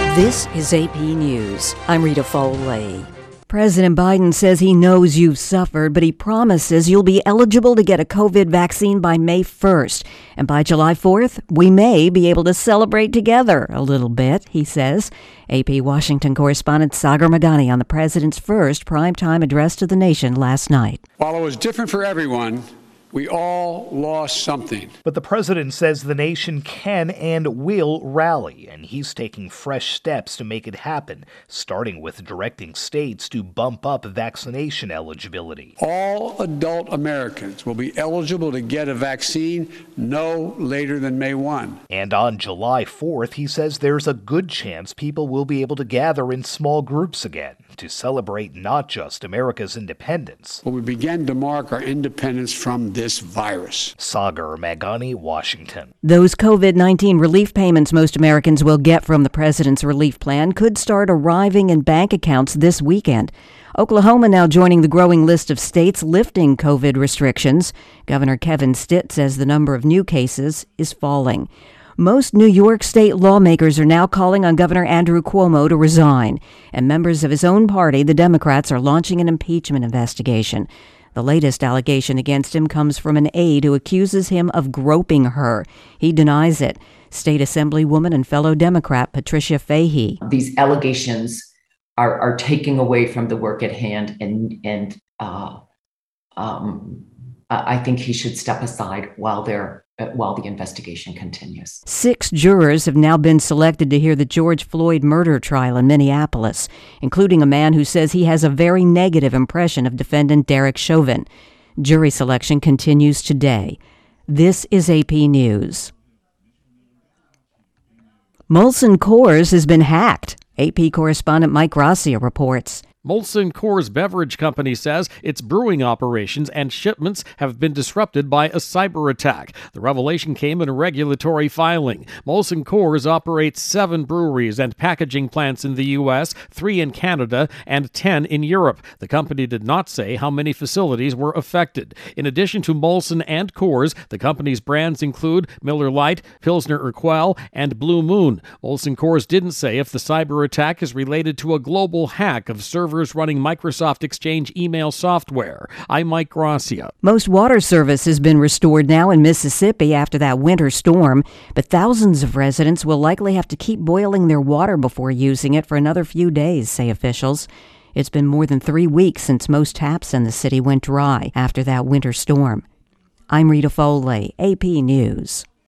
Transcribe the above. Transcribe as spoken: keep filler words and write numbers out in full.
This is A P News. I'm Rita Foley. President Biden says he knows you've suffered, but he promises you'll be eligible to get a COVID vaccine by May first. And by July fourth, we may be able to celebrate together a little bit, he says. A P Washington correspondent Sagar Meghani on the president's first primetime address to the nation last night. While it was different for everyone, we all lost something. But the president says the nation can and will rally, and he's taking fresh steps to make it happen, starting with directing states to bump up vaccination eligibility. All adult Americans will be eligible to get a vaccine no later than May first. And on July fourth, he says there's a good chance people will be able to gather in small groups again to celebrate not just America's independence. Well, we began to mark our independence from this virus. Sagar Meghani, Washington. Those COVID nineteen relief payments most Americans will get from the president's relief plan could start arriving in bank accounts this weekend. Oklahoma now joining the growing list of states lifting COVID restrictions. Governor Kevin Stitt says the number of new cases is falling. Most New York State lawmakers are now calling on Governor Andrew Cuomo to resign, and members of his own party, the Democrats, are launching an impeachment investigation. The latest allegation against him comes from an aide who accuses him of groping her. He denies it. State Assemblywoman and fellow Democrat Patricia Fahey. These allegations are, are taking away from the work at hand, and, and uh, um, I think he should step aside while they're while the investigation continues. Six jurors have now been selected to hear the George Floyd murder trial in Minneapolis, including a man who says he has a very negative impression of defendant Derek Chauvin. Jury selection continues today. This is A P News. Molson Coors has been hacked. A P correspondent Mike Gracia reports. Molson Coors Beverage Company says its brewing operations and shipments have been disrupted by a cyber attack. The revelation came in a regulatory filing. Molson Coors operates seven breweries and packaging plants in the U S, three in Canada, and ten in Europe. The company did not say how many facilities were affected. In addition to Molson and Coors, the company's brands include Miller Lite, Pilsner Urquell, and Blue Moon. Molson Coors didn't say if the cyber attack is related to a global hack of servers running Microsoft Exchange email software. I'm Mike Gracia. Most water service has been restored now in Mississippi after that winter storm, but thousands of residents will likely have to keep boiling their water before using it for another few days, say officials. It's been more than three weeks since most taps in the city went dry after that winter storm. I'm Rita Foley, A P News.